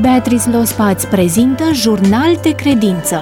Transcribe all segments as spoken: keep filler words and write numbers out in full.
Beatrice Lospa îți prezintă Jurnal de Credință.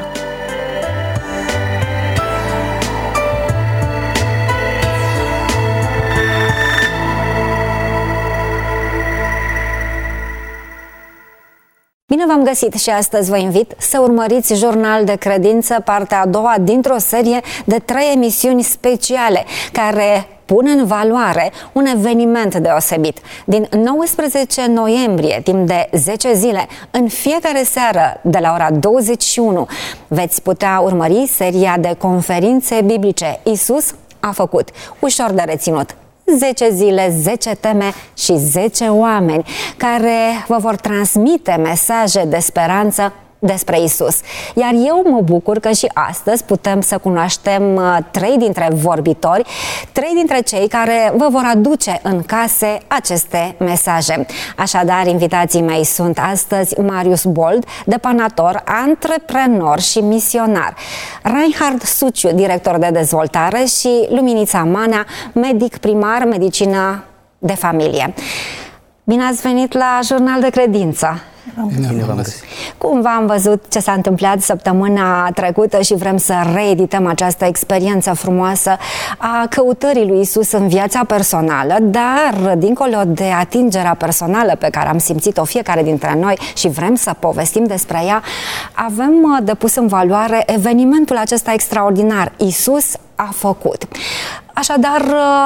Bine v-am găsit și astăzi vă invit să urmăriți Jurnal de Credință, partea a doua dintr-o serie de trei emisiuni speciale care pun în valoare un eveniment deosebit. Din nouăsprezece noiembrie, timp de zece zile, în fiecare seară de la ora douăzeci și unu, veți putea urmări seria de conferințe biblice Iisus a făcut. Ușor de reținut. zece zile, zece teme și zece oameni care vă vor transmite mesaje de speranță despre Isus. Iar eu mă bucur că și astăzi putem să cunoaștem trei dintre vorbitori, trei dintre cei care vă vor aduce în case aceste mesaje. Așadar, invitații mei sunt astăzi Marius Bold, depanator, antreprenor și misionar, Reinhard Suciu, director de dezvoltare, și Luminița Manea, medic primar, medicină de familie. Bine ați venit la Jurnal de Credință! Bine v-am găsit. Cumva am văzut ce s-a întâmplat săptămâna trecută și vrem să reedităm această experiență frumoasă a căutării lui Isus în viața personală, dar dincolo de atingerea personală pe care am simțit-o fiecare dintre noi și vrem să povestim despre ea, avem de pus în valoare evenimentul acesta extraordinar. Isus a făcut. Așadar,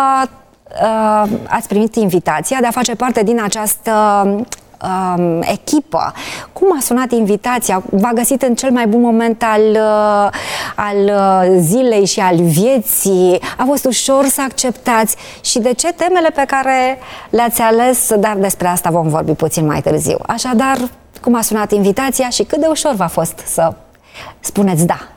ați primit invitația de a face parte din această Um, echipă. Cum a sunat invitația? V-a găsit în cel mai bun moment al, uh, al uh, zilei și al vieții? A fost ușor să acceptați? Și de ce temele pe care le-ați ales? Dar despre asta vom vorbi puțin mai târziu. Așadar, cum a sunat invitația și cât de ușor v-a fost să spuneți da?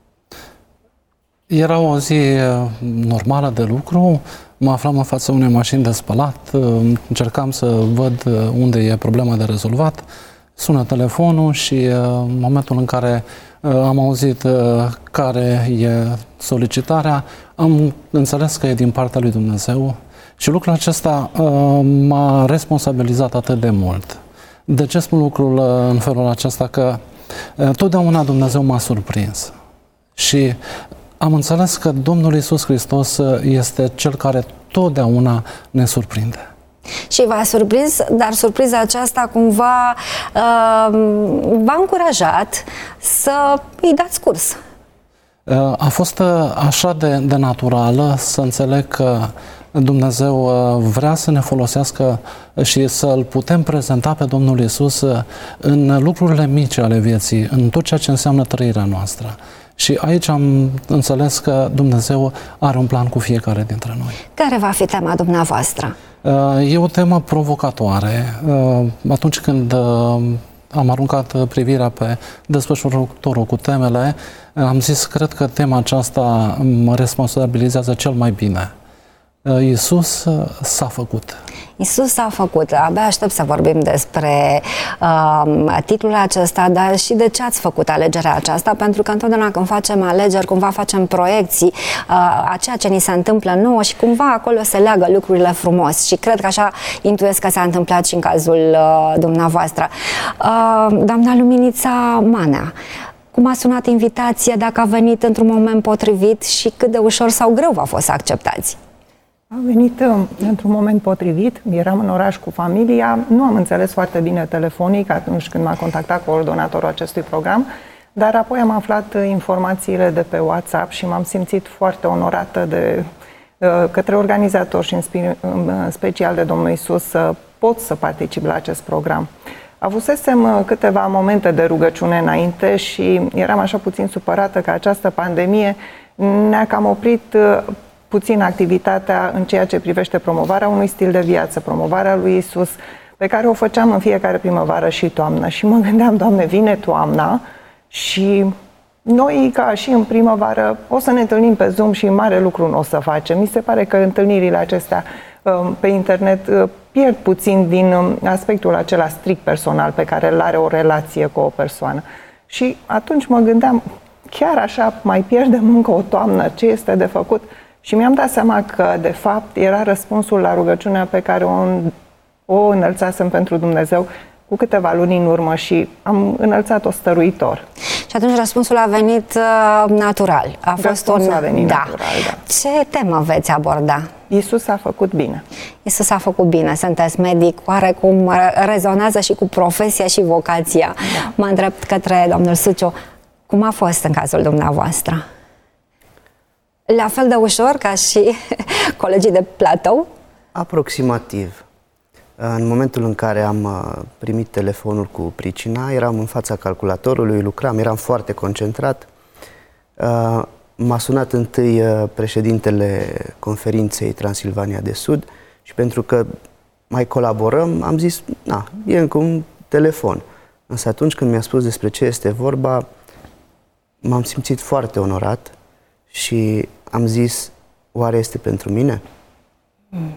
Era o zi normală de lucru. Mă aflam în fața unei mașini de spălat, încercam să văd unde e problema de rezolvat, sună telefonul și în momentul în care am auzit care e solicitarea, am înțeles că e din partea lui Dumnezeu și lucrul acesta m-a responsabilizat atât de mult. De ce spun lucrul în felul acesta? Că totdeauna Dumnezeu m-a surprins și am înțeles că Domnul Iisus Hristos este Cel care totdeauna ne surprinde. Și v-a surprins, dar surpriza aceasta cumva uh, v-a încurajat să îi dați curs. A fost așa de, de naturală să înțeleg că Dumnezeu vrea să ne folosească și să-L putem prezenta pe Domnul Iisus în lucrurile mici ale vieții, în tot ceea ce înseamnă trăirea noastră. Și aici am înțeles că Dumnezeu are un plan cu fiecare dintre noi. Care va fi tema dumneavoastră? E o temă provocatoare. Atunci când am aruncat privirea pe desfășurătorul cu temele, am zis, cred că tema aceasta mă responsabilizează cel mai bine. Iisus s-a făcut. Iisus s-a făcut. Abia aștept să vorbim despre uh, titlul acesta, dar și de ce ați făcut alegerea aceasta, pentru că întotdeauna când facem alegeri, cumva facem proiecții uh, a ceea ce ni se întâmplă nouă și cumva acolo se leagă lucrurile frumos și cred că așa intuiesc că s-a întâmplat și în cazul uh, dumneavoastră. Uh, doamna Luminița Manea, cum a sunat invitația, dacă a venit într-un moment potrivit și cât de ușor sau greu v-a fost să acceptați? A venit într-un moment potrivit, eram în oraș cu familia, nu am înțeles foarte bine telefonic atunci când m-a contactat coordonatorul acestui program, dar apoi am aflat informațiile de pe WhatsApp și m-am simțit foarte onorată de către organizator și în special de Domnul Iisus să pot să particip la acest program. Avusesem câteva momente de rugăciune înainte și eram așa puțin supărată că această pandemie ne-a cam oprit puțin activitatea în ceea ce privește promovarea unui stil de viață, promovarea lui Isus, pe care o făceam în fiecare primăvară și toamnă. Și mă gândeam, Doamne, vine toamna și noi, ca și în primăvară, o să ne întâlnim pe Zoom și mare lucru nu o să facem. Mi se pare că întâlnirile acestea pe internet pierd puțin din aspectul acela strict personal pe care îl are o relație cu o persoană. Și atunci mă gândeam, chiar așa mai pierdem încă o toamnă, ce este de făcut? Și mi-am dat seama că, de fapt, era răspunsul la rugăciunea pe care o, o înălțasem pentru Dumnezeu cu câteva luni în urmă și am înălțat-o stăruitor. Și atunci răspunsul a venit uh, natural. A fost răspunsul un... a venit da. natural, da. Ce temă veți aborda? Iisus a făcut bine. Iisus a făcut bine. Sunteți medic, oarecum rezonează și cu profesia și vocația. Da. Mă îndrept către domnul Suciu. Cum a fost în cazul dumneavoastră? La fel de ușor ca și colegii de platou? Aproximativ. În momentul în care am primit telefonul cu pricina, eram în fața calculatorului, lucram, eram foarte concentrat. M-a sunat întâi președintele conferinței Transilvania de Sud și pentru că mai colaborăm, am zis, na, e încă un telefon. Însă atunci când mi-a spus despre ce este vorba, m-am simțit foarte onorat și am zis, oare este pentru mine? Mm.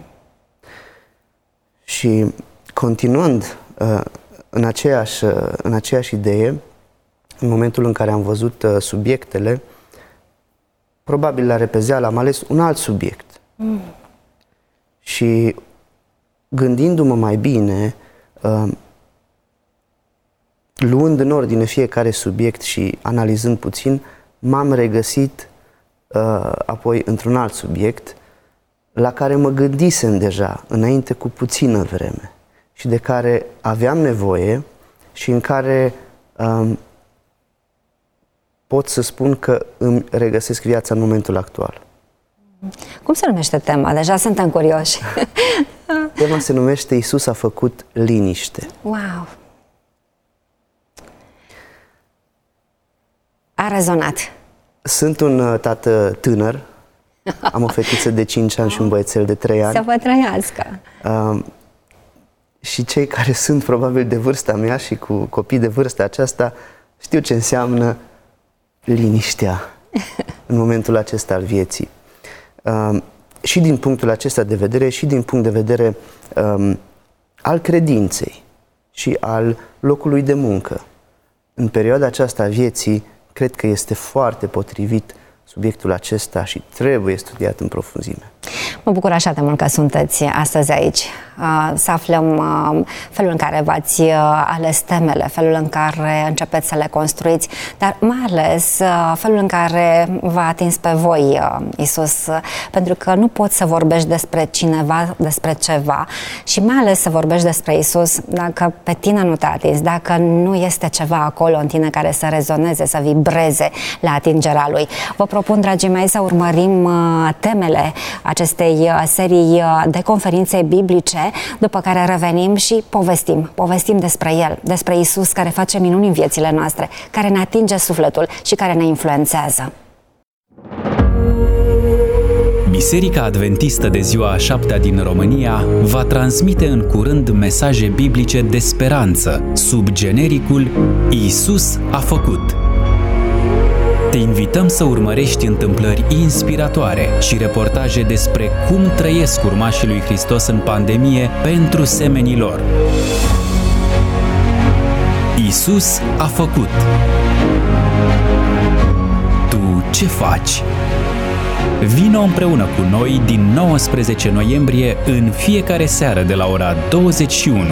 Și continuând uh, în, aceeași, uh, în aceeași idee, în momentul în care am văzut uh, subiectele, probabil la repezeală am ales un alt subiect. Mm. Și gândindu-mă mai bine, uh, luând în ordine fiecare subiect și analizând puțin, m-am regăsit uh, apoi într-un alt subiect la care mă gândisem deja înainte cu puțină vreme și de care aveam nevoie și în care um, pot să spun că îmi regăsesc viața în momentul actual. Cum se numește tema? Deja suntem curioși. Tema se numește Iisus a făcut liniște. Wow! A rezonat. Sunt un tată tânăr. Am o fetiță de cinci ani și un băiețel de trei ani. Să vă trăiască! Uh, și cei care sunt probabil de vârsta mea și cu copii de vârsta aceasta știu ce înseamnă liniștea în momentul acesta al vieții. Uh, și din punctul acesta de vedere, și din punct de vedere um, al credinței și al locului de muncă. În perioada aceasta a vieții, cred că este foarte potrivit subiectul acesta și trebuie studiat în profunzime. Mă bucur așa de mult că sunteți astăzi aici, să aflăm felul în care v-ați ales temele, felul în care începeți să le construiți, dar mai ales felul în care v-a atins pe voi Iisus, pentru că nu poți să vorbești despre cineva, despre ceva și mai ales să vorbești despre Iisus dacă pe tine nu te-a atins, dacă nu este ceva acolo în tine care să rezoneze, să vibreze la atingerea Lui. Vă propun, dragii mei, să urmărim temele acestei serii de conferințe biblice, după care revenim și povestim, povestim despre El, despre Iisus care face minuni în viețile noastre, care ne atinge sufletul și care ne influențează. Biserica Adventistă de Ziua a șaptea din România va transmite în curând mesaje biblice de speranță sub genericul Iisus a făcut. Te invităm să urmărești întâmplări inspiratoare și reportaje despre cum trăiesc urmașii lui Hristos în pandemie pentru semenii lor. Iisus a făcut. Tu ce faci? Vino împreună cu noi din nouăsprezece noiembrie în fiecare seară de la ora douăzeci și unu.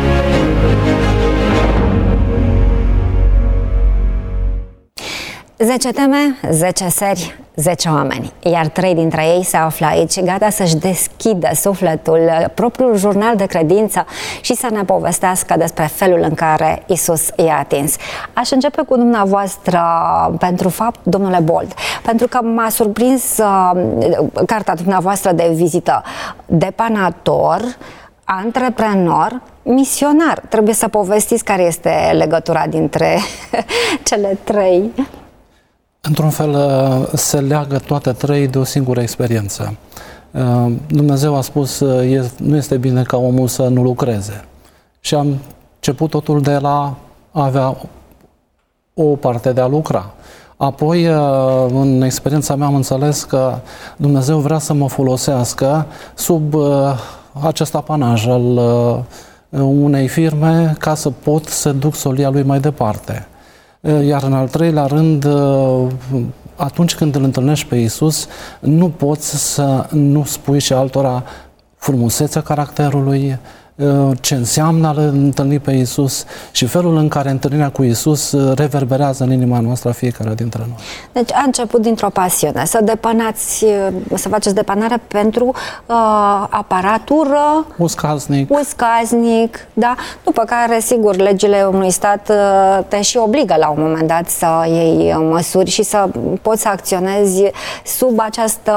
zece teme, zece seri, zece oameni, iar trei dintre ei se află aici, gata să-și deschidă sufletul, propriul jurnal de credință și să ne povestească despre felul în care Iisus i-a atins. Aș începe cu dumneavoastră, pentru fapt, domnule Bold, pentru că m-a surprins uh, cartea dumneavoastră de vizită, depanator, antreprenor, misionar. Trebuie să povestiți care este legătura dintre cele trei. Într-un fel, se leagă toate trei de o singură experiență. Dumnezeu a spus, nu este bine ca omul să nu lucreze. Și am început totul de la a avea o parte de a lucra. Apoi, în experiența mea, am înțeles că Dumnezeu vrea să mă folosească sub acest apanaj al unei firme ca să pot să duc solia Lui mai departe. Iar în al treilea rând, atunci când îl întâlnești pe Iisus, nu poți să nu spui și altora frumusețea caracterului, ce înseamnă a întâlni pe Iisus și felul în care întâlnirea cu Iisus reverberează în inima noastră a fiecare dintre noi. Deci a început dintr-o pasiune, să depănați, să faceți depanare pentru uh, aparatură, uscaznic. uscaznic, da? După care, sigur, legile unui stat uh, te și obligă la un moment dat să iei măsuri și să poți să acționezi sub această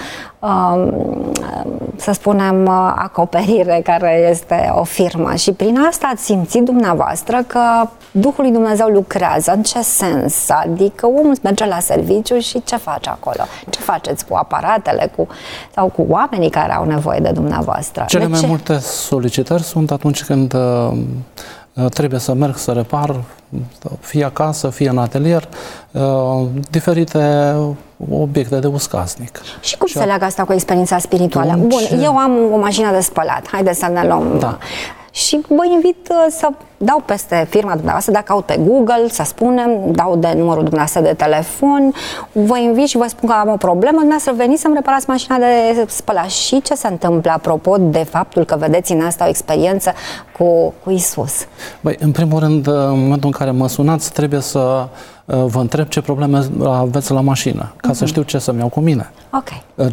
să spunem, acoperire care este o firmă. Și prin asta ați simțit dumneavoastră că Duhul lui Dumnezeu lucrează. În ce sens? Adică omul merge la serviciu și ce face acolo? Ce faceți cu aparatele cu, sau cu oamenii care au nevoie de dumneavoastră? Cele de mai ce? multe solicitări sunt atunci când uh, trebuie să merg să repar, fie acasă, fie în atelier, uh, diferite obiecte de uscasnic. Și cum și se leagă asta cu experiența spirituală? Atunci... Bun, eu am o mașină de spălat, haideți să ne luăm... Da. Și vă invit să dau peste firma dumneavoastră, dacă caut pe Google, să spunem, dau de numărul dumneavoastră de telefon, vă invit și vă spun că am o problemă, dumneavoastră veniți să-mi reparați mașina de spălat. Și ce se întâmplă apropo de faptul că vedeți în asta o experiență cu, cu Iisus? Băi, în primul rând, în momentul în care mă sunați, trebuie să vă întreb ce probleme aveți la mașină, ca uh-huh. să știu ce să-mi iau cu mine. Ok.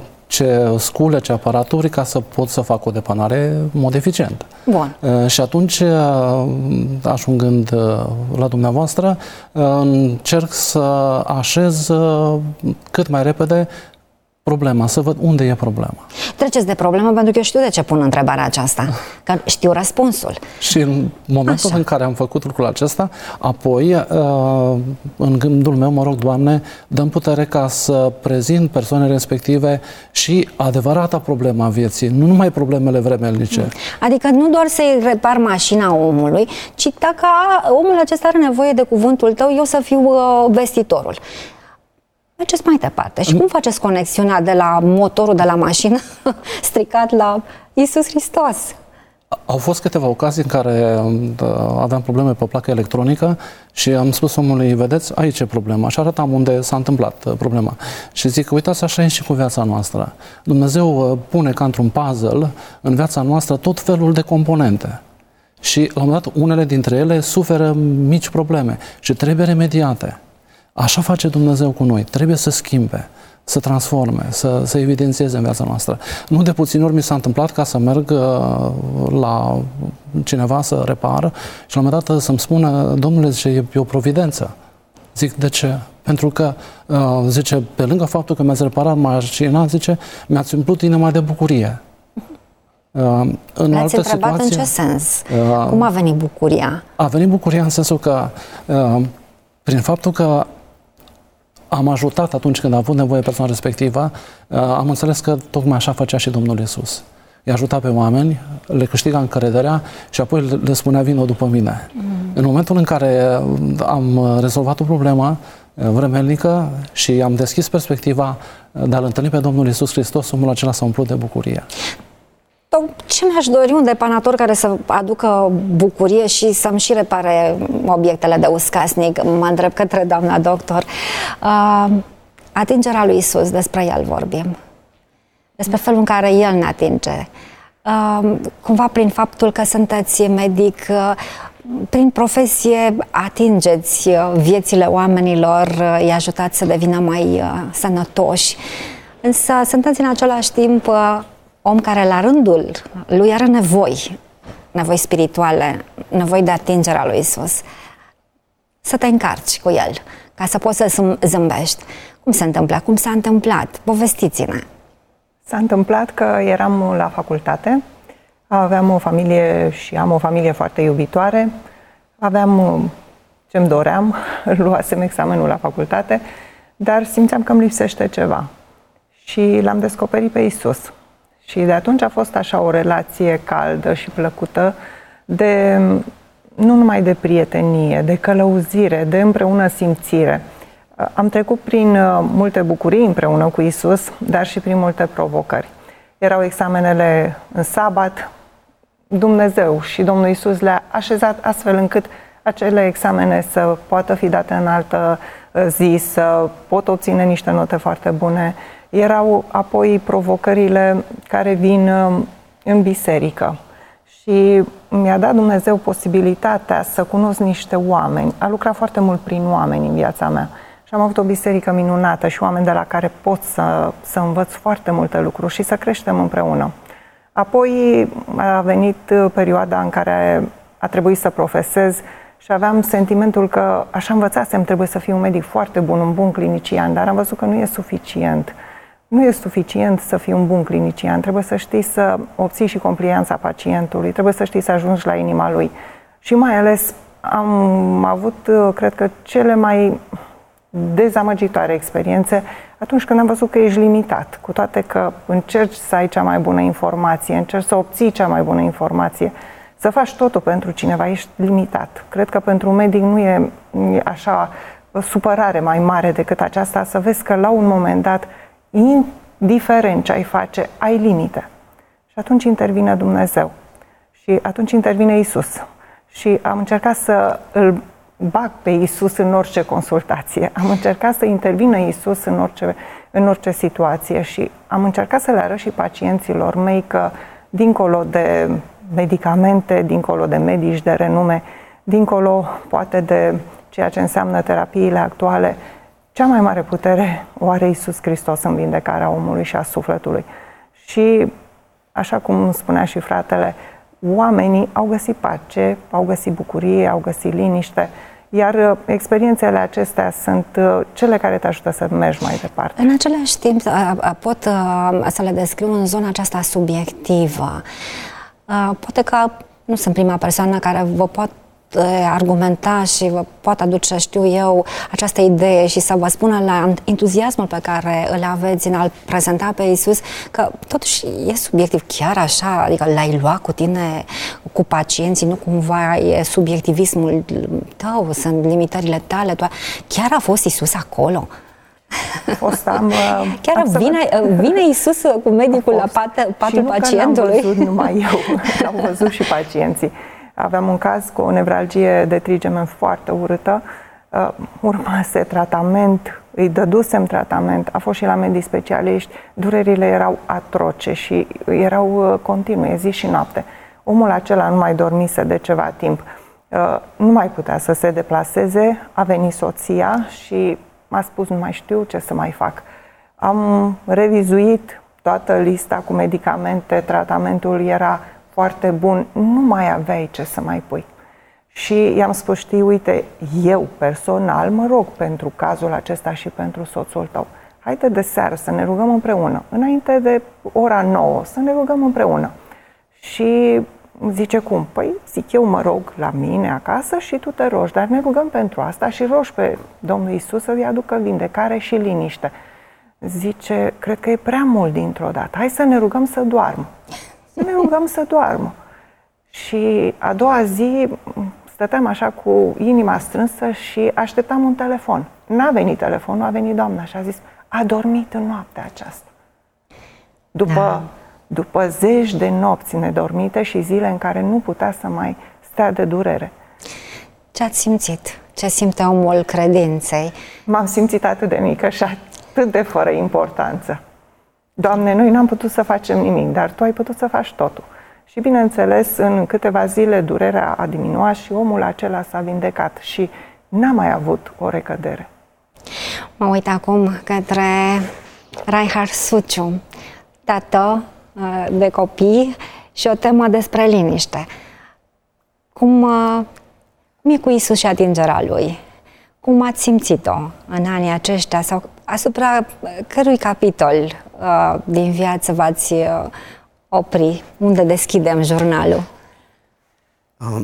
Ce scule, ce aparaturi, ca să pot să fac o depanare în mod eficient. Bun. Și atunci, ajungând la dumneavoastră, încerc să așez cât mai repede problema, să văd unde e problema. Treceți de problemă, pentru că eu știu de ce pun întrebarea aceasta, că știu răspunsul. Și în momentul Așa. în care am făcut lucrul acesta, apoi, în gândul meu, mă rog, Doamne, dă-mi putere ca să prezint persoanele respective și adevărata problema vieții, nu numai problemele vremelnice. Adică nu doar să-i repar mașina omului, ci dacă omul acesta are nevoie de cuvântul tău, eu să fiu vestitorul. Mergeți mai departe. Și cum faceți conexiunea de la motorul de la mașină stricat la Iisus Hristos? Au fost câteva ocazii în care aveam probleme pe placă electronică și am spus omului, vedeți, aici e problema. Și arătam unde s-a întâmplat problema. Și zic, uitați, așa e și cu viața noastră. Dumnezeu pune ca într-un puzzle în viața noastră tot felul de componente. Și la un moment dat, unele dintre ele suferă mici probleme și trebuie remediate. Așa face Dumnezeu cu noi. Trebuie să schimbe, să transforme, să, să evidențieze în viața noastră. Nu de puțin ori mi s-a întâmplat ca să merg uh, la cineva să repară și la un moment dat să-mi spună, domnule, zice, e, e o providență. Zic, de ce? Pentru că, uh, zice, pe lângă faptul că mi-ați reparat mașina, zice, mi-ați umplut inima de bucurie. Uh, în L-ați întrebat situație, în ce sens? Uh, Cum a venit bucuria? A venit bucuria în sensul că uh, prin faptul că am ajutat atunci când a avut nevoie persoana respectivă, am înțeles că tocmai așa făcea și Domnul Iisus. I-a ajutat pe oameni, le câștiga încrederea și apoi le spunea, vino după mine. Mm. În momentul în care am rezolvat o problemă vremelnică și am deschis perspectiva de a-L întâlni pe Domnul Iisus Hristos, omul acela s-a umplut de bucurie. Ce mi-aș dori un depanator care să aducă bucurie și să-mi și repare obiectele de uscasnic? Mă întreb către doamna doctor. Uh, atingerea lui Iisus, despre El vorbim. Despre felul în care El ne atinge. Uh, cumva prin faptul că sunteți medic, uh, prin profesie atingeți viețile oamenilor, uh, îi ajutați să devină mai uh, sănătoși. Însă sunteți în același timp uh, om care la rândul lui are nevoi, nevoi spirituale, nevoi de atingerea lui Iisus. Să te încarci cu El, ca să poți să zâmbești. Cum se întâmplă? Cum s-a întâmplat? Povestiți-ne! S-a întâmplat că eram la facultate, aveam o familie și am o familie foarte iubitoare, aveam ce-mi doream, luasem examenul la facultate, dar simțeam că îmi lipsește ceva. Și l-am descoperit pe Iisus. Și de atunci a fost așa o relație caldă și plăcută, de, nu numai de prietenie, de călăuzire, de împreună simțire. Am trecut prin multe bucurii împreună cu Iisus, dar și prin multe provocări. Erau examenele în sabat, Dumnezeu și Domnul Iisus le-a așezat astfel încât acele examene să poată fi date în altă zi, să pot obține niște note foarte bune. Erau apoi provocările care vin în biserică Și mi-a dat Dumnezeu posibilitatea să cunosc niște oameni. A lucrat foarte mult prin oameni în viața mea. Și am avut o biserică minunată și oameni de la care pot să, să învăț foarte multe lucruri și să creștem împreună. Apoi a venit perioada în care a trebuit să profesez și aveam sentimentul că așa învățasem, trebuie să fiu un medic foarte bun, un bun clinician, dar am văzut că nu e suficient. Nu e suficient să fii un bun clinician, trebuie să știi să obții și complianța pacientului, trebuie să știi să ajungi la inima lui. Și mai ales am avut, cred că, cele mai dezamăgitoare experiențe atunci când am văzut că ești limitat, cu toate că încerci să ai cea mai bună informație, încerci să obții cea mai bună informație, să faci totul pentru cineva, ești limitat. Cred că pentru un medic nu e, e așa supărare mai mare decât aceasta, să vezi că la un moment dat, indiferent ce ai face, ai limite. Și atunci intervine Dumnezeu. Și atunci intervine Iisus. Și am încercat să îl bag pe Iisus în orice consultație. Am încercat să intervină Iisus în orice, în orice situație și am încercat să le arăt și pacienților mei că dincolo de medicamente, dincolo de medici de renume, dincolo poate de ceea ce înseamnă terapiile actuale, cea mai mare putere o are Iisus Hristos în vindecarea omului și a sufletului. Și, așa cum spunea și fratele, oamenii au găsit pace, au găsit bucurie, au găsit liniște, iar experiențele acestea sunt cele care te ajută să mergi mai departe. În același timp, pot să le descriu în zona aceasta subiectivă. Poate că nu sunt prima persoană care vă pot argumenta și vă pot aduce, știu eu, această idee și să vă spună la entuziasmul pe care îl aveți în a-L prezenta pe Iisus, că totuși e subiectiv, chiar așa, adică l-ai luat cu tine, cu pacienții, nu cumva e subiectivismul tău, sunt limitările tale, chiar a fost Iisus acolo? Fost, am, chiar am vine, vine Iisus cu medicul la pat, patul pacientului? Și nu că l-am văzut numai eu, l-am văzut și pacienții. Aveam un caz cu o nevralgie de trigemen foarte urâtă, uh, urmase tratament, îi dădusem tratament, a fost și la medici specialiști, durerile erau atroce și erau uh, continue, zi și noapte. Omul acela nu mai dormise de ceva timp, uh, nu mai putea să se deplaseze, a venit soția și m-a spus, nu mai știu ce să mai fac. Am revizuit toată lista cu medicamente, tratamentul era foarte bun, nu mai aveai ce să mai pui. Și i-am spus, știi, uite, eu personal mă rog pentru cazul acesta și pentru soțul tău. Haide de seară să ne rugăm împreună, înainte de ora nouă, să ne rugăm împreună. Și zice, cum? Păi, zic, eu mă rog la mine acasă și tu te rogi, dar ne rugăm pentru asta și rogi pe Domnul Iisus să-i aducă vindecare și liniște. Zice, cred că e prea mult dintr-o dată, hai să ne rugăm să doarmă. Să ne rugăm să doarmă. Și a doua zi stăteam așa cu inima strânsă și așteptam un telefon. N-a venit telefonul, a venit doamna și a zis, a dormit în noaptea aceasta. După, da. după zeci de nopți nedormite și zile în care nu putea să mai stea de durere. Ce ați simțit? Ce simte omul credinței? M-am simțit atât de mică și atât de fără importanță. Doamne, noi n-am putut să facem nimic, dar Tu ai putut să faci totul. Și bineînțeles, în câteva zile durerea a diminuat și omul acela s-a vindecat și n-a mai avut o recădere. Mă uit acum către Reinhard Suciu, tată de copii și o temă despre liniște. Cum, cum e cu Iisus și atingerea Lui? Cum ați simțit-o în anii aceștia sau asupra cărui capitol uh, din viață v-ați uh, opri? Unde deschidem jurnalul? Um,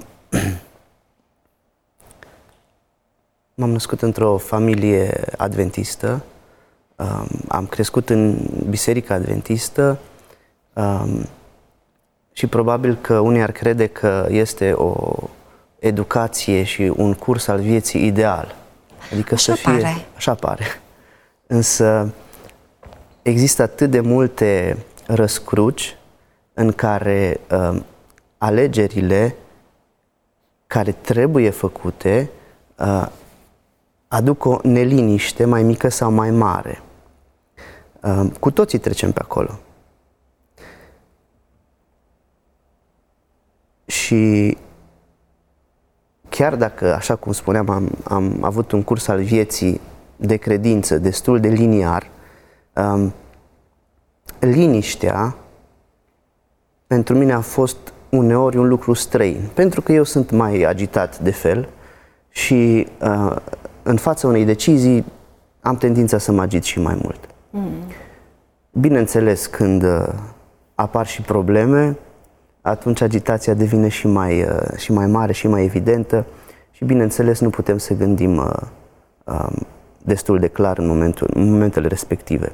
m-am născut într-o familie adventistă, um, am crescut în biserica adventistă um, și probabil că unii ar crede că este o educație și un curs al vieții ideal. Adică așa să fie, pare. Așa pare. Însă există atât de multe răscruci în care uh, alegerile care trebuie făcute uh, aduc o neliniște mai mică sau mai mare. Uh, cu toții trecem pe acolo. Și chiar dacă, așa cum spuneam, am, am avut un curs al vieții de credință destul de liniar, um, liniștea pentru mine a fost uneori un lucru străin, pentru că eu sunt mai agitat de fel și uh, în fața unei decizii am tendința să mă agit și mai mult. Mm. Bineînțeles, când uh, apar și probleme, atunci agitația devine și mai, uh, și mai mare și mai evidentă și, bineînțeles, nu putem să gândim uh, uh, destul de clar în, momentul, în momentele respective.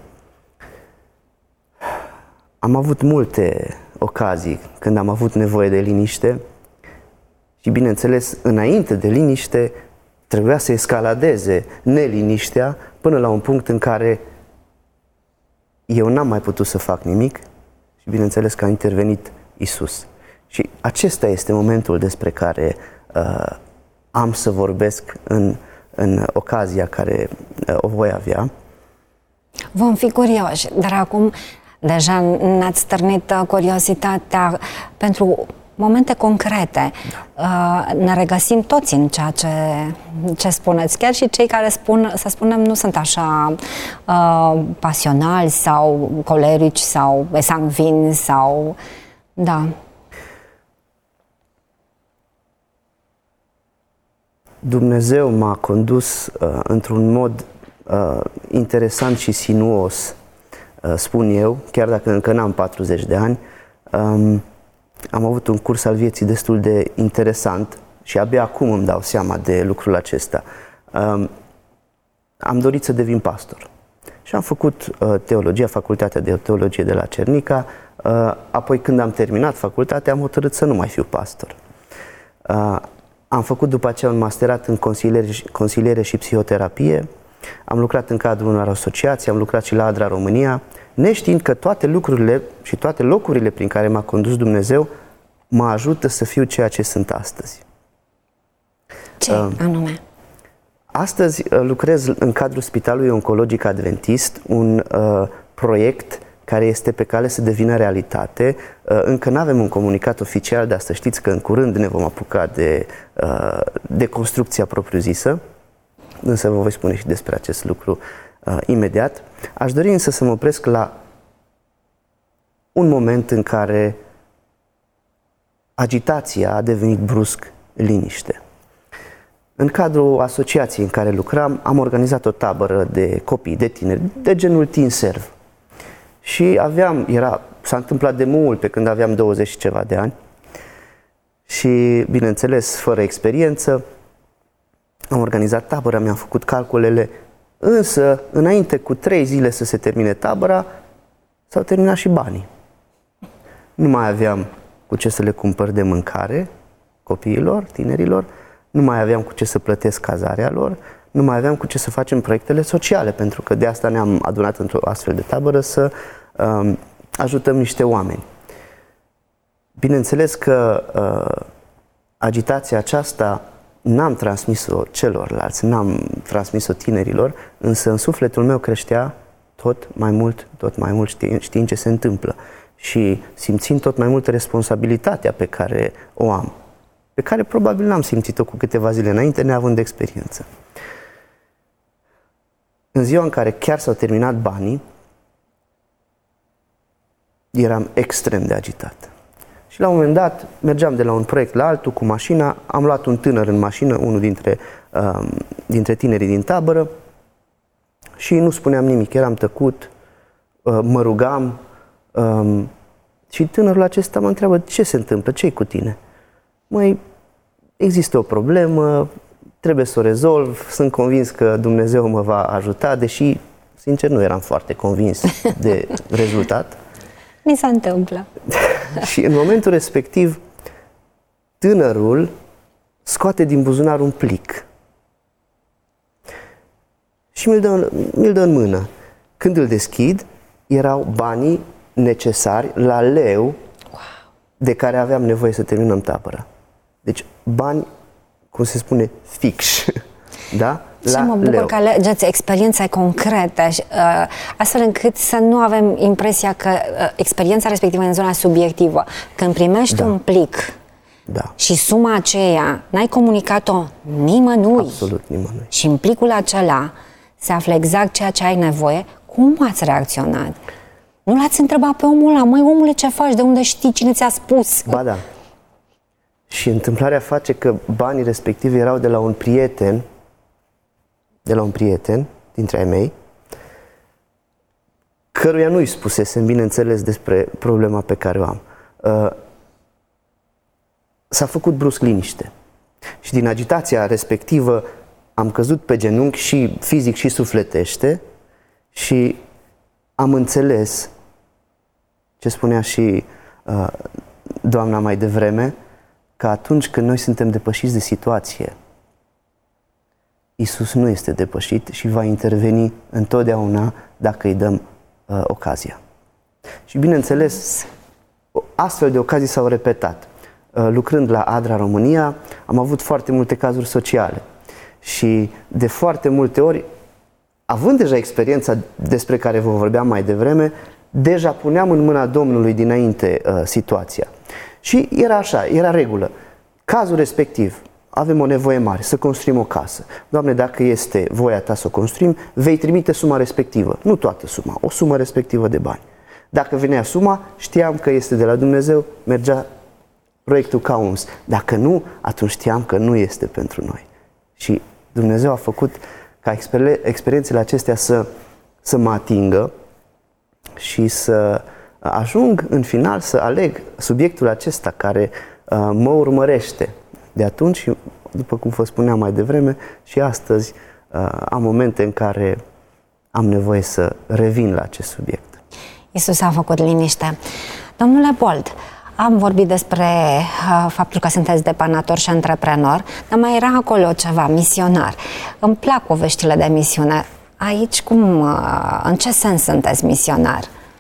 Am avut multe ocazii când am avut nevoie de liniște și, bineînțeles, înainte de liniște trebuia să escaladeze neliniștea până la un punct în care eu n-am mai putut să fac nimic și, bineînțeles, că a intervenit Iisus. Și acesta este momentul despre care uh, am să vorbesc în, în ocazia care uh, o voi avea. Vom fi curioși, dar acum deja ne-ați stârnit curiozitatea pentru momente concrete. Da. Ne regăsim toți în ceea ce, ce spuneți. Chiar și cei care spun, să spunem, nu sunt așa uh, pasionali sau colerici sau sangvini sau... Da. Dumnezeu m-a condus uh, într-un mod uh, interesant și sinuos, uh, spun eu, chiar dacă încă n-am patruzeci de ani. Um, am avut un curs al vieții destul de interesant și abia acum îmi dau seama de lucrul acesta. Um, am dorit să devin pastor și am făcut uh, teologia, facultatea de teologie de la Cernica. Uh, apoi, când am terminat facultatea, am hotărât să nu mai fiu pastor. Uh, Am făcut după aceea un masterat în consiliere, consiliere și psihoterapie, am lucrat în cadrul unor asociații, am lucrat și la ADRA România, neștiind că toate lucrurile și toate locurile prin care m-a condus Dumnezeu mă ajută să fiu ceea ce sunt astăzi. Ce uh, anume? Astăzi uh, lucrez în cadrul Spitalului Oncologic Adventist, un uh, proiect care este pe cale să devină realitate. Încă nu avem un comunicat oficial, dar să știți că în curând ne vom apuca de, de construcția propriu-zisă, însă vă voi spune și despre acest lucru uh, imediat. Aș dori însă să mă opresc la un moment în care agitația a devenit brusc liniște. În cadrul asociației în care lucram, am organizat o tabără de copii, de tineri, de genul teen serve. Și aveam, era, s-a întâmplat de mult pe când aveam douăzeci și ceva de ani și, bineînțeles, fără experiență, am organizat tabăra, mi-am făcut calculele, însă, înainte cu trei zile să se termine tabăra, s-au terminat și banii. Nu mai aveam cu ce să le cumpăr de mâncare copiilor, tinerilor, nu mai aveam cu ce să plătesc cazarea lor, nu mai aveam cu ce să facem proiectele sociale, pentru că de asta ne-am adunat într-o astfel de tabără să um, ajutăm niște oameni. Bineînțeles că uh, agitația aceasta n-am transmis-o celorlalți, n-am transmis-o tinerilor, însă în sufletul meu creștea tot mai mult, tot mai mult știind, știind ce se întâmplă și simțind tot mai mult responsabilitatea pe care o am, pe care probabil n-am simțit-o cu câteva zile înainte, neavând experiență. În ziua în care chiar s-au terminat banii, eram extrem de agitat. Și la un moment dat mergeam de la un proiect la altul cu mașina, am luat un tânăr în mașină, unul dintre, uh, dintre tinerii din tabără, și nu spuneam nimic, eram tăcut, uh, mă rugam uh, și tânărul acesta mă întreabă: ce se întâmplă, ce-i cu tine? Măi, există o problemă, trebuie să o rezolv, sunt convins că Dumnezeu mă va ajuta, deși, sincer, nu eram foarte convins de rezultat. Mi se întâmplă. Și în momentul respectiv, tânărul scoate din buzunar un plic și mi-l dă, mi-l dă în mână. Când îl deschid, erau banii necesari la leu, wow, de care aveam nevoie să terminăm tabăra. Deci bani, cum se spune, fix, da? Și mă bucur leu. Că alegeți experiențe concrete, astfel încât să nu avem impresia că experiența respectivă e în zona subiectivă. Când primești da. un plic Da. Și suma aceea n-ai comunicat-o nimănui. Absolut nimănui. Și în plicul acela se află exact ceea ce ai nevoie. Cum ați reacționat? Nu l-ați întrebat pe omul ăla, măi, omule, ce faci? De unde știi? Cine ți-a spus? Ba da. Și întâmplarea face că banii respectivi erau de la un prieten, de la un prieten dintre ai mei, căruia nu-i spusesem, bineînțeles, despre problema pe care o am. Uh, s-a făcut brusc liniște. Și din agitația respectivă am căzut pe genunchi și fizic și sufletește și am înțeles ce spunea și uh, doamna mai devreme, că atunci când noi suntem depășiți de situație, Iisus nu este depășit și va interveni întotdeauna dacă îi dăm uh, ocazia. Și bineînțeles, astfel de ocazii s-au repetat. Uh, lucrând la ADRA România, am avut foarte multe cazuri sociale și de foarte multe ori, având deja experiența despre care vă vorbeam mai devreme, deja puneam în mâna Domnului dinainte uh, situația. Și era așa, era regulă. Cazul respectiv, avem o nevoie mare, să construim o casă. Doamne, dacă este voia ta să o construim, vei trimite suma respectivă. Nu toată suma, o sumă respectivă de bani. Dacă venea suma, știam că este de la Dumnezeu, mergea proiectul ca uns. Dacă nu, atunci știam că nu este pentru noi. Și Dumnezeu a făcut ca exper- experiențele acestea să, să mă atingă și să ajung în final să aleg subiectul acesta care uh, mă urmărește. De atunci, după cum vă spuneam mai devreme, și astăzi uh, am momente în care am nevoie să revin la acest subiect. Iisus a făcut liniște. Domnule Bold, am vorbit despre uh, faptul că sunteți depanator și antreprenor, dar mai era acolo ceva, misionar. Îmi plac poveștile de misiune. Aici, cum, uh, în ce sens sunteți misionar?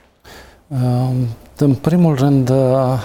Uh, în primul rând, uh,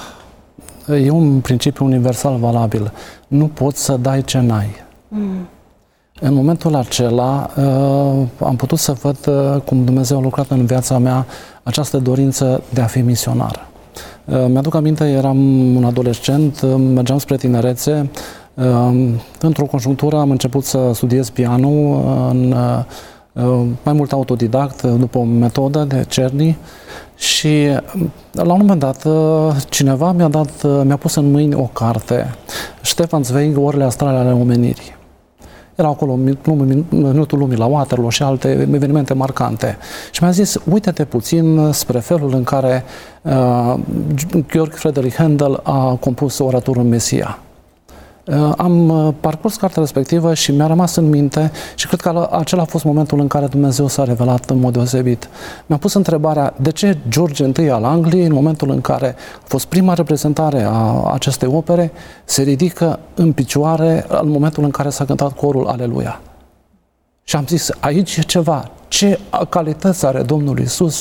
e un principiu universal valabil. Nu poți să dai ce n-ai. Mm. În momentul acela uh, am putut să văd uh, cum Dumnezeu a lucrat în viața mea această dorință de a fi misionar. Uh, mi-aduc aminte, eram un adolescent, uh, mergeam spre tinerețe. Uh, într-o conjunctură am început să studiez pianul uh, în, uh, mai mult autodidact, uh, după o metodă de Cerny. Și la un moment dat cineva mi-a dat, mi-a pus în mâini o carte, Stefan Zweig, Orele astrale ale omenirii. Era acolo Minutul Lumii la Waterloo și alte evenimente marcante. Și mi-a zis, uite-te puțin spre felul în care uh, Georg Friedrich Handel a compus oratorul Mesia. Uh, am parcurs cartea respectivă și mi-a rămas în minte și cred că acela a fost momentul în care Dumnezeu s-a revelat în mod deosebit. Mi-a pus întrebarea, de ce George întâi al Angliei, în momentul în care a fost prima reprezentare a acestei opere, se ridică în picioare în momentul în care s-a cântat corul Aleluia. Și am zis, aici e ceva, ce calități are Domnul Iisus,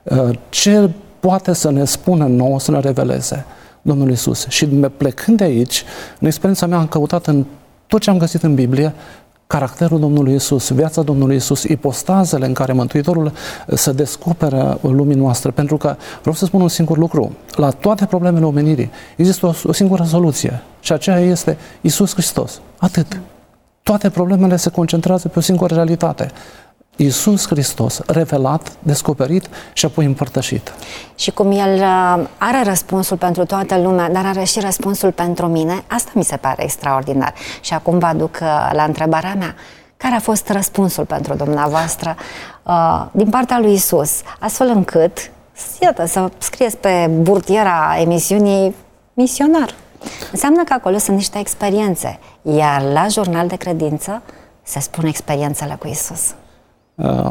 ce poate să ne spună nouă, să ne reveleze Domnul Iisus. Și plecând de aici, în experiența mea am căutat în tot ce am găsit în Biblie, caracterul Domnului Iisus, viața Domnului Iisus, ipostazele în care Mântuitorul se descoperă lumii noastre. Pentru că vreau să spun un singur lucru. La toate problemele omenirii există o, o singură soluție. Și aceea este Iisus Hristos. Atât. Toate problemele se concentrează pe o singură realitate. Iisus Hristos, revelat, descoperit și apoi împărtășit. Și cum El are răspunsul pentru toată lumea, dar are și răspunsul pentru mine, asta mi se pare extraordinar. Și acum vă aduc la întrebarea mea. Care a fost răspunsul pentru dumneavoastră uh, din partea lui Iisus, astfel încât, iată, să scrieți pe burtiera emisiunii misionar? Înseamnă că acolo sunt niște experiențe, iar la Jurnal de Credință se spun experiențele cu Iisus. Uh,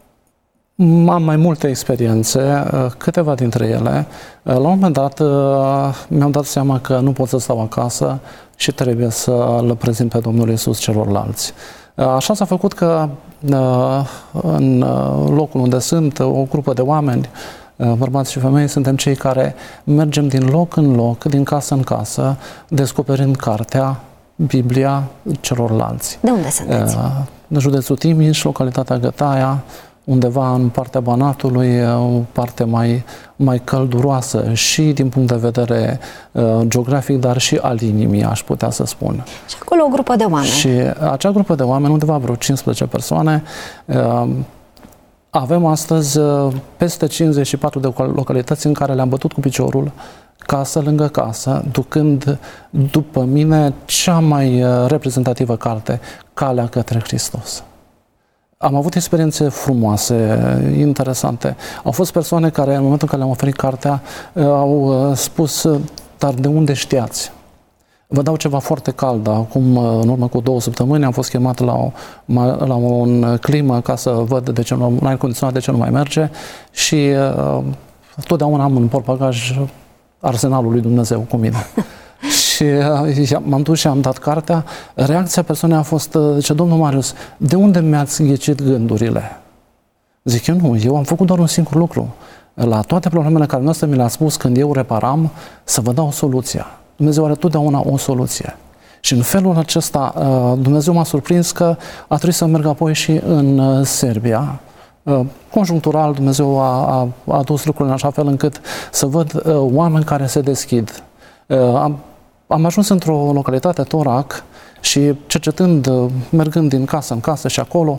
am mai multe experiențe, uh, câteva dintre ele. Uh, la un moment dat uh, mi-am dat seama că nu pot să stau acasă și trebuie să îl prezint pe Domnul Iisus celorlalți. Uh, așa s-a făcut că uh, în locul unde sunt, o grupă de oameni, uh, bărbați și femei, suntem cei care mergem din loc în loc, din casă în casă, descoperind cartea, Biblia celorlalți. De unde sunteți? Uh, în județul Timiș, localitatea Gătaia, undeva în partea Banatului, o parte mai, mai călduroasă și din punct de vedere uh, geografic, dar și al inimii, aș putea să spun. Și acolo o grupă de oameni. Și acea grupă de oameni, undeva vreo cincisprezece persoane, uh, avem astăzi uh, peste cincizeci și patru de localități în care le-am bătut cu piciorul, casă lângă casă, ducând după mine cea mai uh, reprezentativă carte, Calea către Hristos. Am avut experiențe frumoase, interesante. Au fost persoane care, în momentul în care le-am oferit cartea, au spus, dar de unde știați? Vă dau ceva foarte cald. Acum, în urmă cu două săptămâni, am fost chemat la, o, la un climă ca să văd de ce nu, un aer condiționat, de ce nu mai merge și uh, totdeauna am în portbagaj arsenalul lui Dumnezeu cu mine. Și uh, m-am dus și am dat cartea. Reacția persoanei a fost, uh, zice, domnul Marius, de unde mi-ați ghicit gândurile? Zic eu, nu, eu am făcut doar un singur lucru. La toate problemele care noastră mi le-a spus când eu reparam, să vă dau soluția. Dumnezeu are totdeauna o soluție. Și în felul acesta uh, Dumnezeu m-a surprins că a trebuit să merg apoi și în uh, Serbia. Uh, conjunctural Dumnezeu a, a, a adus lucrurile în așa fel încât să văd uh, oameni care se deschid. Uh, am, am ajuns într-o localitate, Torac, și cercetând, mergând din casă în casă și acolo,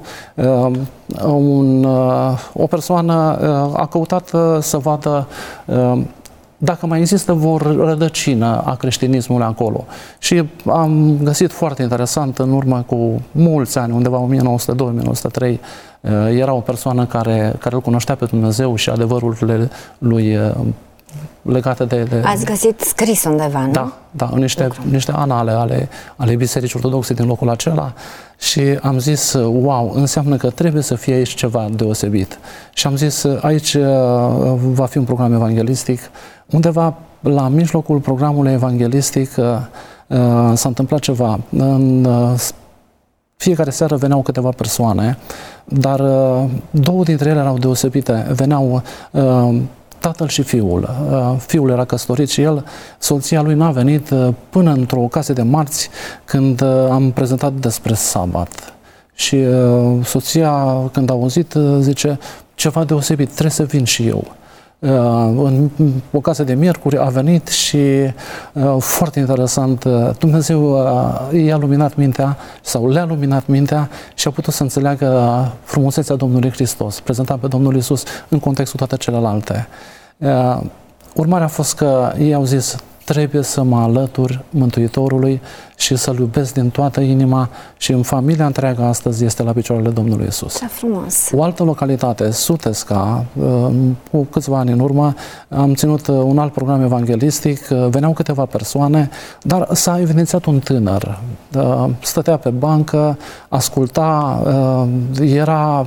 un, o persoană a căutat să vadă dacă mai există o rădăcină a creștinismului acolo. Și am găsit foarte interesant, în urmă cu mulți ani, undeva o mie nouă sute doi - o mie nouă sute trei, era o persoană care, care îl cunoștea pe Dumnezeu și adevărurile lui legate de, de... Ați găsit scris undeva, nu? Da, da, în niște, niște anale ale, ale Bisericii Ortodoxe din locul acela și am zis, wow, înseamnă că trebuie să fie aici ceva deosebit. Și am zis, aici va fi un program evanghelistic. Undeva la mijlocul programului evanghelistic s-a întâmplat ceva. În fiecare seară veneau câteva persoane, dar două dintre ele erau deosebite. Veneau tatăl și fiul. Fiul era căsătorit și el, soția lui n-a venit până într-o ocazie de marți când am prezentat despre sabat. Și soția, când a auzit, zice, ceva deosebit, trebuie să vin și eu. În ocazie de miercuri a venit și foarte interesant, Dumnezeu i-a luminat mintea sau le-a luminat mintea și a putut să înțeleagă frumusețea Domnului Hristos, prezentat pe Domnul Iisus în contextul toate celelalte. Urmarea a fost că ei au zis, trebuie să mă alătur Mântuitorului și să-L iubesc din toată inima și în familia întreagă astăzi este la picioarele Domnului Iisus. Ce frumos! O altă localitate, Sutesca, cu câțiva ani în urmă, am ținut un alt program evanghelistic, veneau câteva persoane, dar s-a evidențiat un tânăr. Stătea pe bancă, asculta, era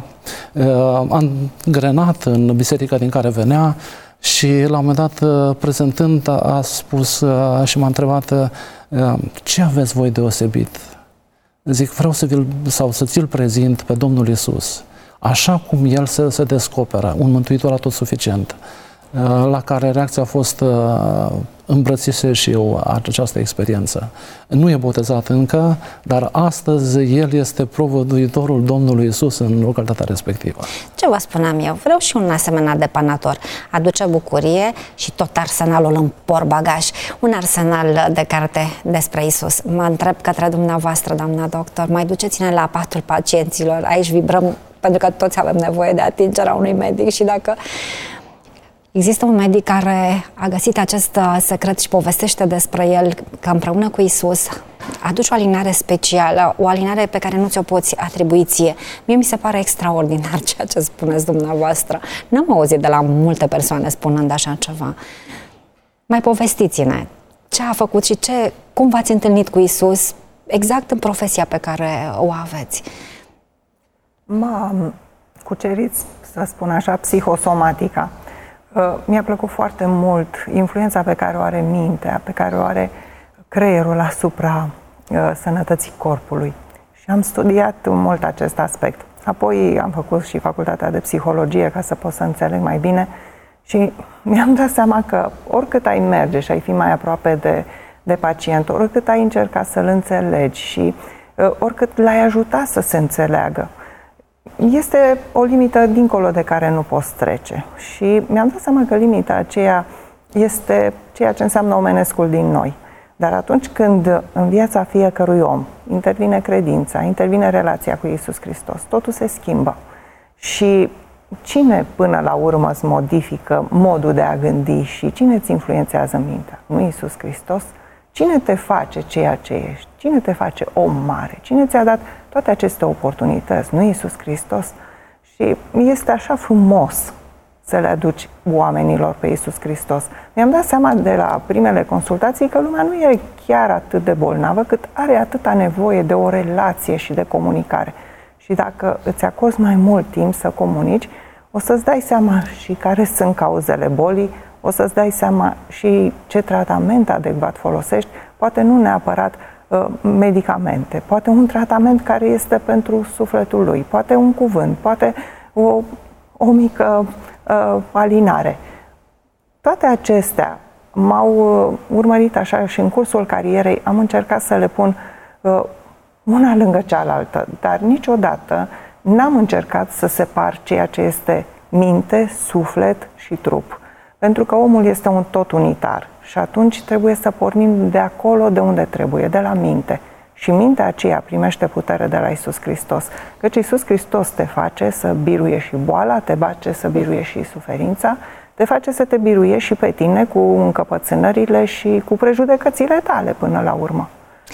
angrenat în biserica din care venea, și la un moment dat, prezentând, a spus și m-a întrebat, ce aveți voi deosebit? Zic, vreau să vi-l, sau să ți-l prezint pe Domnul Iisus, așa cum El se, se descoperă, un mântuitor atotsuficient. La care reacția a fost, îmbrățișez și eu această experiență. Nu e botezat încă, dar astăzi el este provăduitorul Domnului Iisus în localitatea respectivă. Ce vă spuneam eu? Vreau și un asemenea depanator. Aduce bucurie și tot arsenalul în portbagaj. Un arsenal de carte despre Iisus. Mă întreb către dumneavoastră, doamna doctor, mai duceți-ne la patul pacienților. Aici vibrăm, pentru că toți avem nevoie de atingerea unui medic și dacă există un medic care a găsit acest secret și povestește despre el, că împreună cu Iisus aduce o alinare specială, o alinare pe care nu ți-o poți atribui ție. Mie mi se pare extraordinar ceea ce spuneți dumneavoastră. N-am auzit de la multe persoane spunând așa ceva. Mai povestiți-ne ce a făcut și ce, cum v-ați întâlnit cu Iisus exact în profesia pe care o aveți. M-a cucerit, să spun așa, psihosomatica. Mi-a plăcut foarte mult influența pe care o are mintea, pe care o are creierul asupra uh, sănătății corpului. Și am studiat mult acest aspect. Apoi am făcut și facultatea de psihologie ca să pot să înțeleg mai bine și mi-am dat seama că oricât ai merge și ai fi mai aproape de, de pacient, oricât ai încerca să-l înțelegi și uh, oricât l-ai ajuta să se înțeleagă, este o limită dincolo de care nu poți trece. Și mi-am dat seama că limita aceea este ceea ce înseamnă omenescul din noi. Dar atunci când în viața fiecărui om intervine credința, intervine relația cu Iisus Hristos, totul se schimbă. Și cine până la urmă îți modifică modul de a gândi și cine îți influențează mintea? Nu Iisus Hristos? Cine te face ceea ce ești? Cine te face om mare? Cine ți-a dat toate aceste oportunități? Nu Iisus Hristos? Și este așa frumos să le aduci oamenilor pe Iisus Hristos. Mi-am dat seama de la primele consultații că lumea nu e chiar atât de bolnavă, cât are atâta nevoie de o relație și de comunicare. Și dacă îți acorzi mai mult timp să comunici, o să-ți dai seama și care sunt cauzele bolii, o să-ți dai seama și ce tratament adecvat folosești, poate nu neapărat uh, medicamente, poate un tratament care este pentru sufletul lui, poate un cuvânt, poate o, o mică uh, alinare. Toate acestea m-au uh, urmărit așa și în cursul carierei, am încercat să le pun uh, una lângă cealaltă, dar niciodată n-am încercat să separ ceea ce este minte, suflet și trup. Pentru că omul este un tot unitar și atunci trebuie să pornim de acolo de unde trebuie, de la minte. Și mintea aceea primește putere de la Iisus Hristos. Căci Iisus Hristos te face să biruie și boala, te face să biruie și suferința, te face să te biruie și pe tine cu încăpățânările și cu prejudecățile tale până la urmă.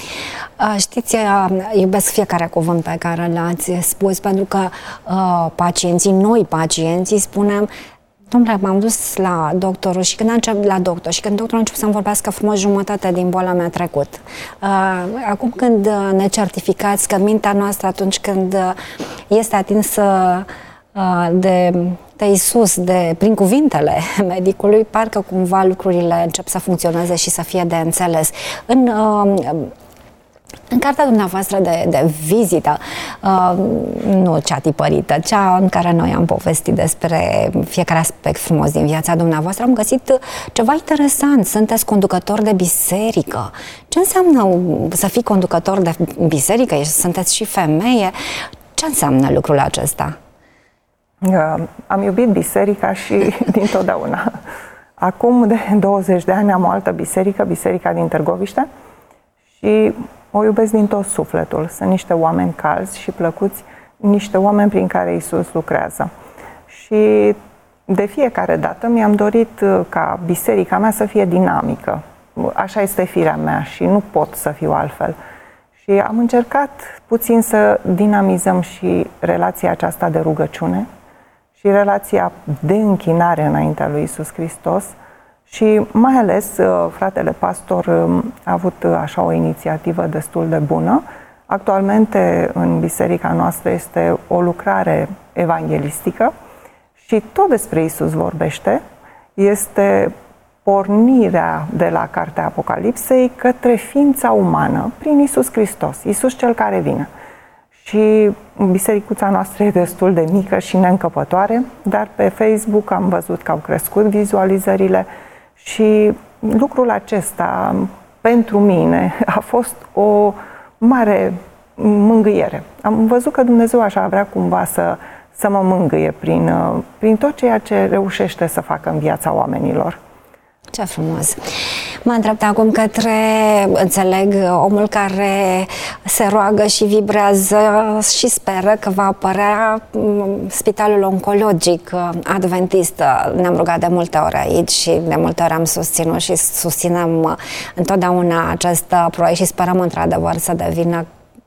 Știți, iubesc fiecare cuvânt pe care l-ați spus, pentru că uh, pacienții, noi pacienții, spunem: dom'le, m-am dus la doctorul și când a început la doctor și când doctorul a început să-mi vorbească frumos, jumătate din boala mea a trecut. Uh, acum când ne certificați că mintea noastră, atunci când este atinsă uh, de, de Iisus, de, prin cuvintele medicului, parcă cumva lucrurile încep să funcționeze și să fie de înțeles. În uh, În cartea dumneavoastră de, de vizită, uh, nu cea tipărită, cea în care noi am povestit despre fiecare aspect frumos din viața dumneavoastră, am găsit ceva interesant. Sunteți conducător de biserică. Ce înseamnă să fii conducător de biserică? Sunteți și femeie. Ce înseamnă lucrul acesta? Uh, am iubit biserica și dintotdeauna. Acum de douăzeci de ani am o altă biserică, biserica din Târgoviște, și o iubesc din tot sufletul. Sunt niște oameni calzi și plăcuți, niște oameni prin care Iisus lucrează. Și de fiecare dată mi-am dorit ca biserica mea să fie dinamică. Așa este firea mea și nu pot să fiu altfel. Și am încercat puțin să dinamizăm și relația aceasta de rugăciune și relația de închinare înaintea lui Iisus Hristos. Și mai ales fratele pastor a avut așa o inițiativă destul de bună. Actualmente în biserica noastră este o lucrare evanghelistică și tot despre Iisus vorbește. Este pornirea de la Cartea Apocalipsei către ființa umană prin Iisus Hristos, Iisus cel care vine. Și bisericuța noastră e destul de mică și neîncăpătoare, dar pe Facebook am văzut că au crescut vizualizările. Și lucrul acesta, pentru mine, a fost o mare mângâiere. Am văzut că Dumnezeu așa vrea cumva să, să mă mângâie prin, prin tot ceea ce reușește să facă în viața oamenilor. Ce frumos! Mă îndrept acum către, înțeleg, omul care se roagă și vibrează și speră că va apărea Spitalul Oncologic Adventist. Ne-am rugat de multe ori aici și de multe ori am susținut și susținem întotdeauna acest proiect și sperăm într-adevăr să devină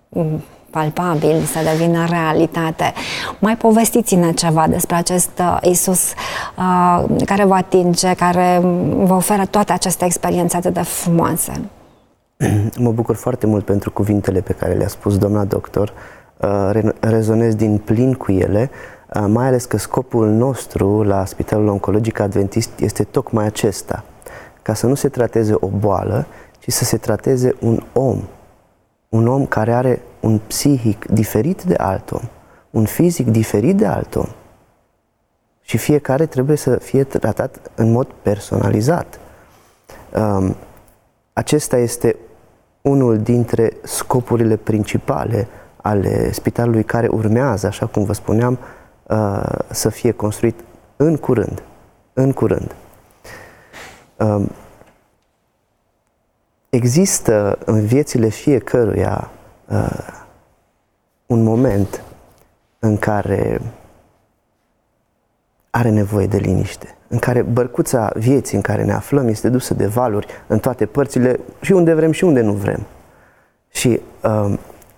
palpabil, să devină realitate. Mai povestiți-ne ceva despre acest Iisus uh, care vă atinge, care vă oferă toate aceste experiențe atât de frumoase. Mă bucur foarte mult pentru cuvintele pe care le-a spus doamna doctor. Uh, rezonez din plin cu ele, uh, mai ales că scopul nostru la Spitalul Oncologic Adventist este tocmai acesta, ca să nu se trateze o boală, ci să se trateze un om. Un om care are un psihic diferit de alt om, un fizic diferit de alt om. Și fiecare trebuie să fie tratat în mod personalizat. Um, acesta este unul dintre scopurile principale ale spitalului care urmează, așa cum vă spuneam, să fie construit în curând. În curând. Există în viețile fiecăruia un moment în care are nevoie de liniște, în care bărcuța vieții în care ne aflăm este dusă de valuri în toate părțile, și unde vrem și unde nu vrem. Și uh,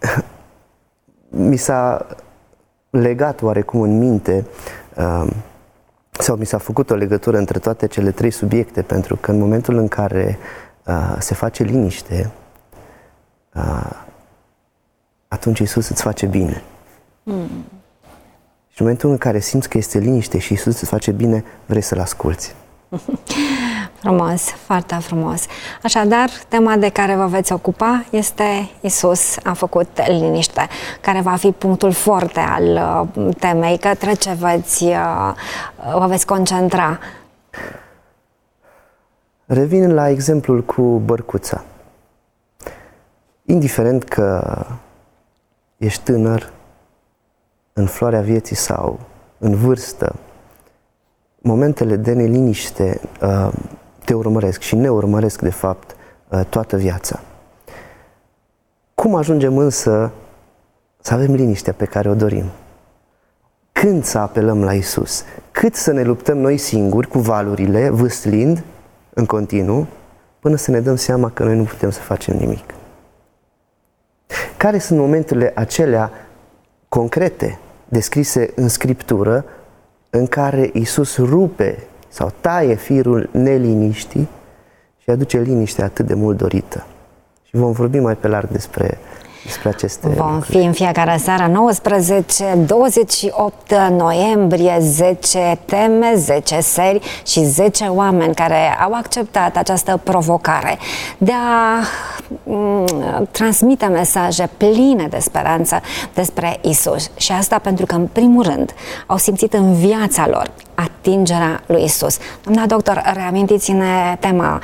mi s-a legat oarecum în minte uh, sau mi s-a făcut o legătură între toate cele trei subiecte, pentru că în momentul în care uh, se face liniște, uh, atunci Iisus îți face bine. Mm. Și în momentul în care simți că este liniște și Iisus îți face bine, vrei să-L asculți. Frumos, foarte frumos. Așadar, tema de care vă veți ocupa este Iisus a făcut liniște, care va fi punctul forte al temei, către ce veți, vă veți concentra. Revin la exemplul cu bărcuța. Indiferent că ești tânăr, în floarea vieții sau în vârstă, momentele de neliniște uh, te urmăresc și ne urmăresc, de fapt, uh, toată viața. Cum ajungem însă să avem liniștea pe care o dorim? Când să apelăm la Iisus? Cât să ne luptăm noi singuri cu valurile, vâslind în continuu, până să ne dăm seama că noi nu putem să facem nimic? Care sunt momentele acelea concrete, descrise în Scriptură, în care Iisus rupe sau taie firul neliniștii și aduce liniștea atât de mult dorită? Și vom vorbi mai pe larg despre, despre aceste Vom lucruri. fi în fiecare seară, nouăsprezece douăzeci și opt noiembrie, zece teme, zece seri și zece oameni care au acceptat această provocare de a transmite mesaje pline de speranță despre Isus. Și asta pentru că, în primul rând, au simțit în viața lor atingerea lui Isus. Doamna doctor, reamintiți-ne tema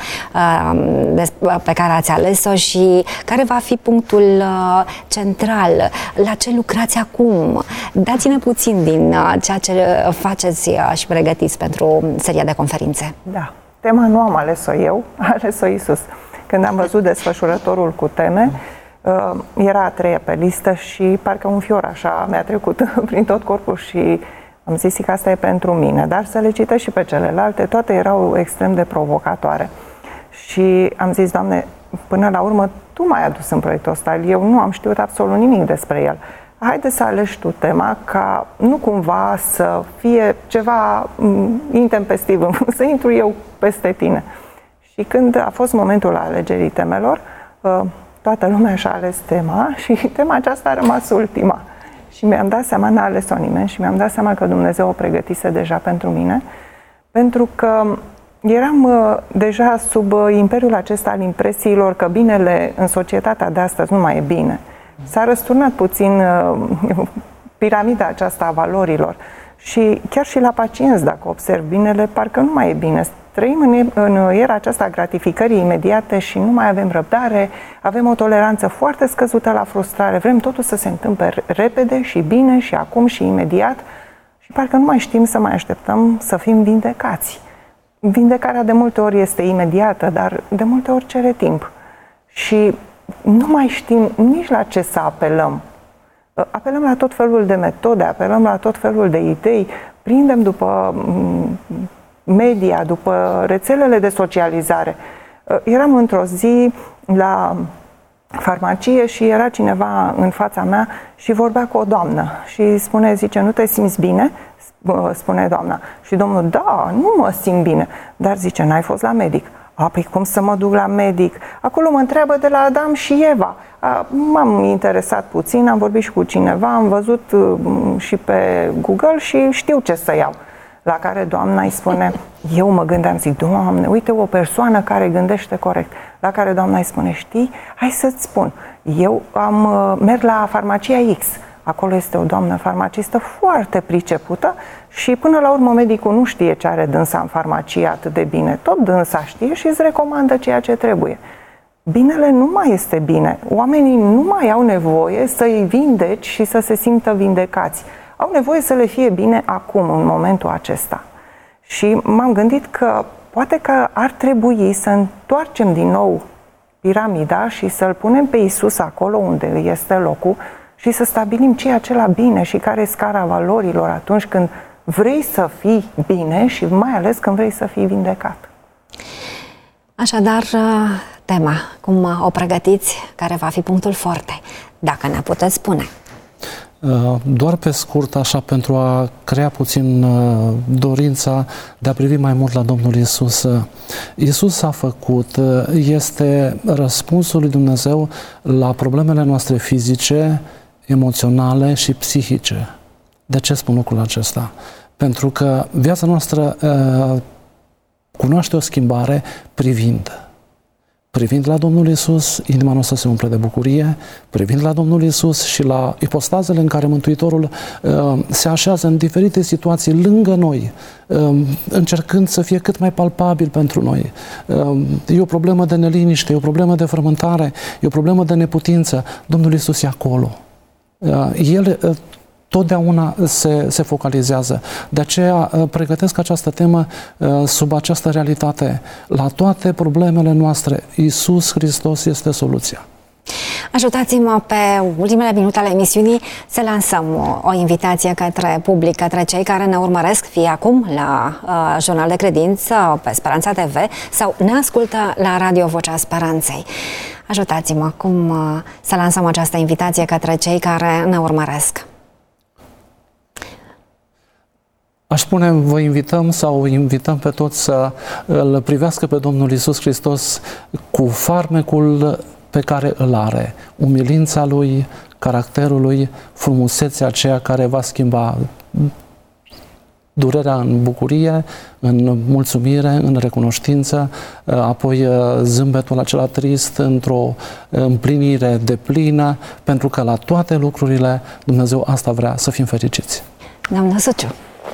uh, pe care ați ales-o și care va fi punctul uh, central. La ce lucrați acum? Dați-ne puțin din uh, ceea ce faceți uh, și pregătiți pentru seria de conferințe. Da. Tema nu am ales-o eu, a ales-o Isus. Când am văzut desfășurătorul cu teme, uh, era a treia pe listă și parcă un fior așa mi-a trecut prin tot corpul și am zis că asta e pentru mine, dar să le citesc și pe celelalte, toate erau extrem de provocatoare. Și am zis, Doamne, până la urmă, Tu m-ai adus în proiectul ăsta, eu nu am știut absolut nimic despre el. Haide să alegi Tu tema, ca nu cumva să fie ceva intempestiv, să intru eu peste tine. Și când a fost momentul alegerii temelor, toată lumea și-a ales tema și tema aceasta a rămas ultima. Și mi-am dat seama, n-a ales-o nimeni, și mi-am dat seama că Dumnezeu o pregătise deja pentru mine, pentru că eram uh, deja sub uh, imperiul acesta al impresiilor că binele în societatea de astăzi nu mai e bine. S-a răsturnat puțin uh, piramida aceasta a valorilor și chiar și la pacienți, dacă observ binele, parcă nu mai e bine. Trăim în, în era aceasta a gratificării imediate și nu mai avem răbdare, avem o toleranță foarte scăzută la frustrare, vrem totul să se întâmple repede și bine și acum și imediat și parcă nu mai știm să mai așteptăm să fim vindecați. Vindecarea de multe ori este imediată, dar de multe ori cere timp. Și nu mai știm nici la ce să apelăm. Apelăm la tot felul de metode, apelăm la tot felul de idei, prindem după media, după rețelele de socializare. Eram într-o zi la farmacie și era cineva în fața mea și vorbea cu o doamnă și spune, zice, nu te simți bine? Spune doamna. Și domnul, da, nu mă simt bine. Dar zice, n-ai fost la medic. A, păi cum să mă duc la medic? Acolo mă întreabă de la Adam și Eva. A, m-am interesat puțin, am vorbit și cu cineva, am văzut uh, și pe Google și știu ce să iau. La care doamna îi spune, eu mă gândeam, zic, Doamne, uite o persoană care gândește corect. La care doamna îi spune, știi, hai să-ți spun, eu am uh, merg la farmacia X. Acolo este o doamnă farmacistă foarte pricepută și până la urmă medicul nu știe ce are dânsa în farmacie atât de bine. Tot dânsa știe și îți recomandă ceea ce trebuie. binele nu mai este bine. Oamenii nu mai au nevoie să-i vindeci și să se simtă vindecați. Au nevoie să le fie bine acum, în momentul acesta. Și m-am gândit că poate că ar trebui să întoarcem din nou piramida și să-L punem pe Iisus acolo unde îi este locul și să stabilim ce e acela bine și care e scara valorilor atunci când vrei să fii bine și mai ales când vrei să fii vindecat. Așadar, tema, cum o pregătiți, care va fi punctul forte, dacă ne puteți spune. Doar pe scurt, așa, pentru a crea puțin dorința de a privi mai mult la Domnul Iisus. Iisus a făcut, este răspunsul lui Dumnezeu la problemele noastre fizice, emoționale și psihice. De ce spun lucrul acesta? Pentru că viața noastră uh, cunoaște o schimbare privind. Privind la Domnul Iisus, inima noastră se umple de bucurie, privind la Domnul Iisus și la ipostazele în care Mântuitorul uh, se așează în diferite situații lângă noi, uh, încercând să fie cât mai palpabil pentru noi. Uh, e o problemă de neliniște, e o problemă de frământare, e o problemă de neputință. Domnul Iisus e acolo. Uh, el uh, totdeauna se, se focalizează. De aceea pregătesc această temă sub această realitate. La toate problemele noastre, Iisus Hristos este soluția. Ajutați-mă pe ultimele minute ale emisiunii să lansăm o, o invitație către public, către cei care ne urmăresc fie acum la uh, Jurnal de Credință, pe Speranța T V sau ne ascultă la Radio Vocea Speranței. Ajutați-mă cum uh, să lansăm această invitație către cei care ne urmăresc. Aș spune, vă invităm sau invităm pe toți să îl privească pe Domnul Iisus Hristos cu farmecul pe care îl are, umilința Lui, caracterul Lui, frumusețea aceea care va schimba durerea în bucurie, în mulțumire, în recunoștință, apoi zâmbetul acela trist într-o împlinire deplină, pentru că la toate lucrurile Dumnezeu asta vrea, să fim fericiți. Doamna Suciu.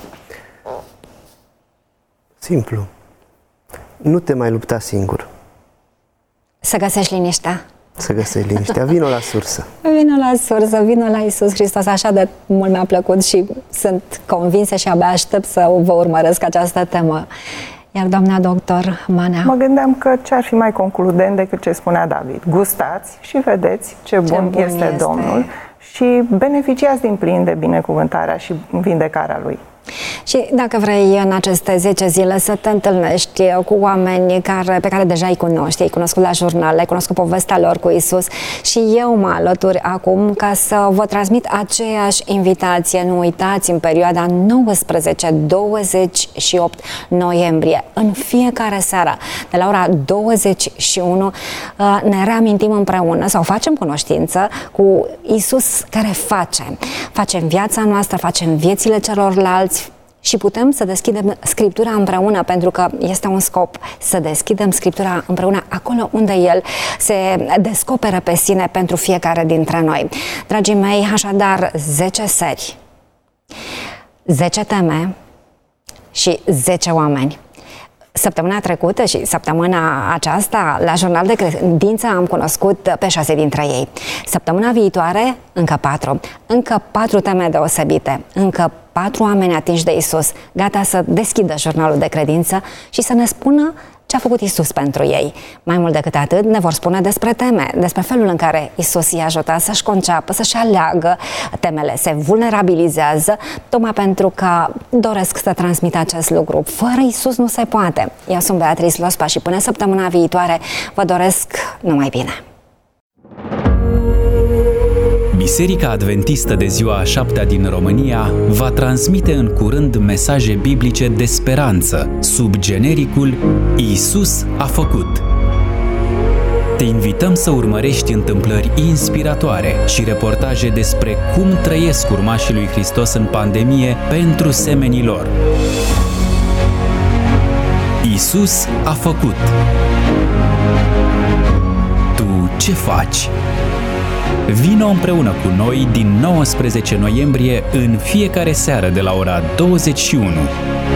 Simplu. Nu te mai lupta singur. Să găsești liniștea. Să găsești liniștea. Vino la sursă. Vino la sursă, vino la Iisus Hristos. Așa de mult mi-a plăcut și sunt convinsă și abia aștept să vă urmăresc această temă. Iar doamna doctor Manea? Mă gândeam că ce ar fi mai concludent decât ce spunea David. Gustați și vedeți ce bun, ce bun este, este Domnul și beneficiați din plin de binecuvântarea și vindecarea Lui. Și dacă vrei în aceste zece zile să te întâlnești cu oameni care, pe care deja îi cunoști, ai cunoscut la jurnal, ai cunoscut povestea lor cu Iisus și eu mă alătur acum ca să vă transmit aceeași invitație. Nu uitați, în perioada nouăsprezece douăzeci și opt noiembrie, în fiecare seară, de la ora douăzeci și unu, ne reamintim împreună sau facem cunoștință cu Iisus care face. Facem viața noastră, facem viețile celorlalți, și putem să deschidem Scriptura împreună, pentru că este un scop să deschidem Scriptura împreună acolo unde El se descoperă pe sine pentru fiecare dintre noi. Dragii mei, așadar, zece seri, zece teme și zece oameni. Săptămâna trecută și săptămâna aceasta, la Jurnal de Credință, am cunoscut pe șase dintre ei. Săptămâna viitoare, încă patru. Încă patru teme deosebite. Încă patru oameni atinși de Iisus, gata să deschidă Jurnalul de Credință și să ne spună ce a făcut Iisus pentru ei. Mai mult decât atât, ne vor spune despre teme, despre felul în care Iisus i-a ajutat să-și conceapă, să-și aleagă temele, se vulnerabilizează, tocmai pentru că doresc să transmit acest lucru. Fără Iisus nu se poate. Eu sunt Beatrice Lospa și până săptămâna viitoare vă doresc numai bine. Biserica Adventistă de ziua a șaptea din România va transmite în curând mesaje biblice de speranță sub genericul Iisus a făcut. Te invităm să urmărești întâmplări inspiratoare și reportaje despre cum trăiesc urmașii lui Hristos în pandemie pentru semenii lor. Iisus a făcut. Tu ce faci? Vino împreună cu noi din nouăsprezece noiembrie în fiecare seară de la ora douăzeci și unu.